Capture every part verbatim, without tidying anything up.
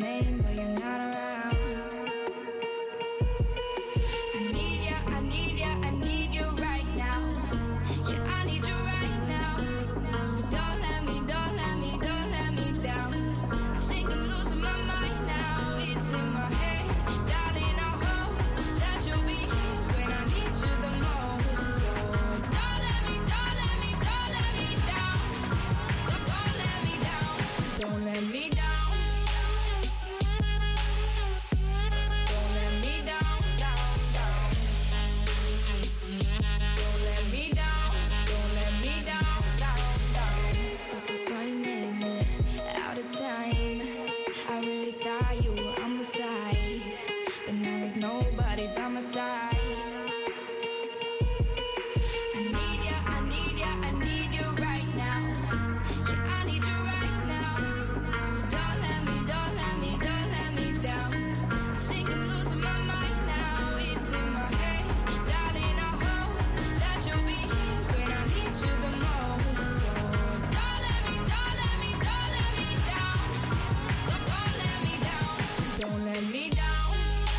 name, but you're not around. I need ya, I need ya, I need you right now. Yeah, I need you right now. So don't let me, don't let me, don't let me down. I think I'm losing my mind now. It's in my head, darling, I hope that you'll be here when I need you the most. So don't let me, don't let me, don't let me down. Don't, don't let me down. Don't let me down. Don't let me down, down, down. Don't let me down. Don't let me down, down, down. Running out of time. I really thought you were on my side, but now there's nobody by my side. I need ya, I need ya, I need you right now. Yeah, I need you right now. So don't let me, don't let me, don't let me down. I think I'm losing my mind now. It's in my head, darling, I hope that you'll be here when I need you the most. So don't let me, don't let me, don't let me down. Don't, don't let me down. Don't let me down.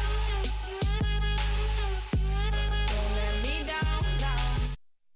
Don't let me down, down.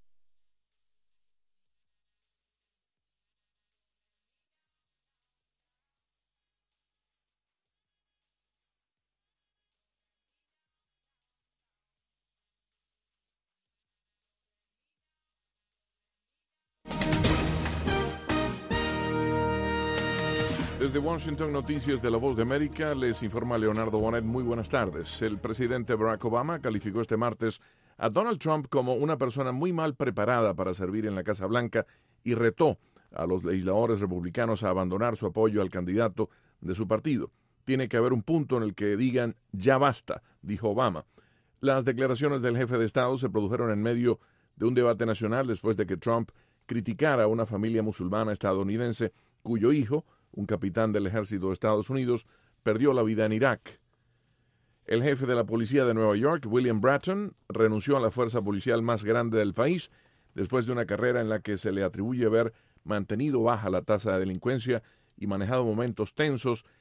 Desde Washington, Noticias de la Voz de América, les informa Leonardo Bonet. Muy buenas tardes. El presidente Barack Obama calificó este martes a Donald Trump como una persona muy mal preparada para servir en la Casa Blanca y retó a los legisladores republicanos a abandonar su apoyo al candidato de su partido. Tiene que haber un punto en el que digan ya basta, dijo Obama. Las declaraciones del jefe de Estado se produjeron en medio de un debate nacional después de que Trump criticara a una familia musulmana estadounidense cuyo hijo, un capitán del ejército de Estados Unidos, perdió la vida en Irak. El jefe de la policía de Nueva York, William Bratton, renunció a la fuerza policial más grande del país después de una carrera en la que se le atribuye haber mantenido baja la tasa de delincuencia y manejado momentos tensos